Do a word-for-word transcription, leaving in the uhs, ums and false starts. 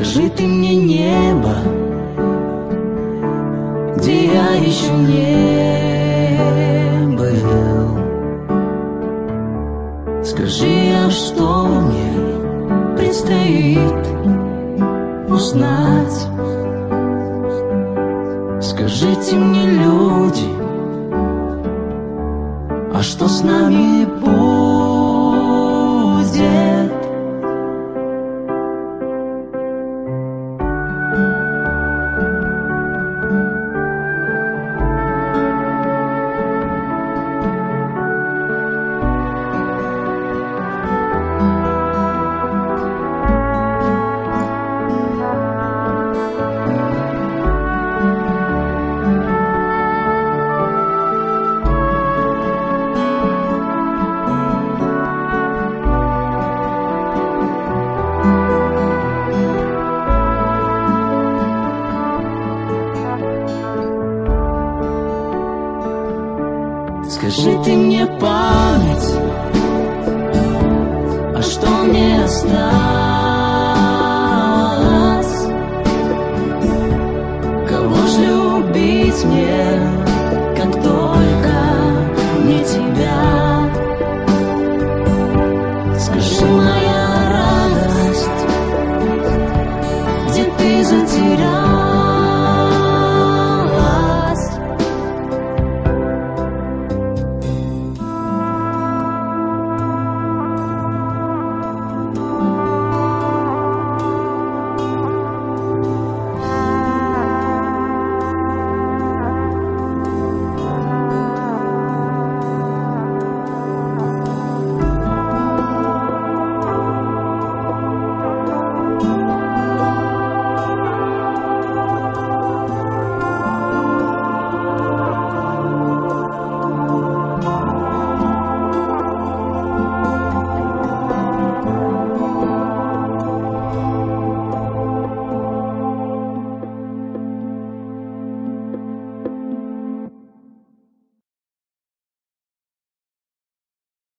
Скажи ты мне, небо, где я еще не был. Скажи, а что мне предстоит узнать? Скажите мне, люди, а что с нами будет? Скажи ты мне, память, а что мне осталось?